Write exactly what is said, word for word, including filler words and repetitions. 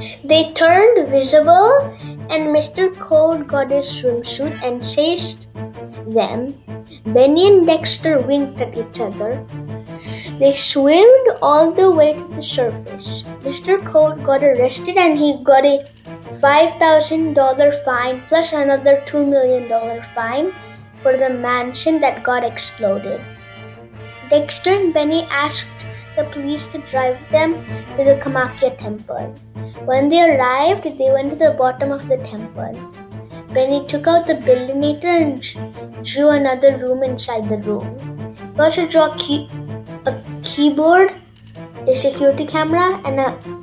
They turned visible, and Mister Code got his swimsuit and chased them. Benny and Dexter winked at each other. They swam all the way to the surface. Mister Code got arrested and he got a five thousand dollars fine plus another two million dollars fine for the mansion that got exploded. Dexter and Benny asked the police to drive them to the Kamakya temple. When they arrived, they went to the bottom of the temple. Benny took out the Buildinator and drew another room inside the room. He also drew a, key- a keyboard, a security camera, and a